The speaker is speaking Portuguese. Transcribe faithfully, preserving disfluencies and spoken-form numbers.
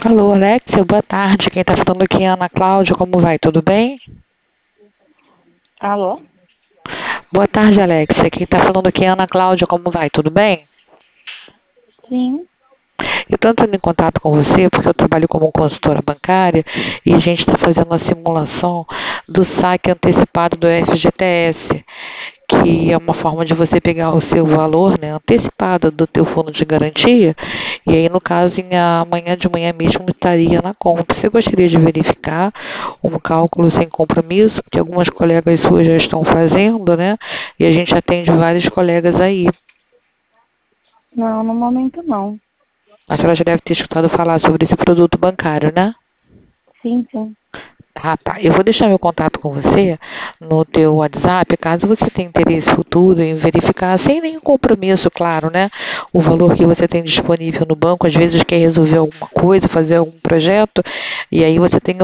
Alô, Alexia, boa tarde. Quem está falando aqui é a Ana Cláudia. Como vai? Tudo bem? Alô? Boa tarde, Alexia. Quem está falando aqui é a Ana Cláudia. Como vai? Tudo bem? Sim. Eu estou entrando em contato com você porque eu trabalho como consultora bancária e a gente está fazendo uma simulação do saque antecipado do F G T S, que é uma forma de você pegar o seu valor, né, antecipado do teu fundo de garantia, e aí, no caso, em amanhã de manhã mesmo estaria na conta. Você gostaria de verificar um cálculo sem compromisso, que algumas colegas suas já estão fazendo, né, e a gente atende vários colegas aí. Não, no momento não. A senhora já deve ter escutado falar sobre esse produto bancário, né? Sim, sim. Ah, tá. Eu vou deixar meu contato com você no teu WhatsApp, caso você tenha interesse futuro em verificar, sem nenhum compromisso, claro, né? O valor que você tem disponível no banco, às vezes quer resolver alguma coisa, fazer algum projeto, e aí você tem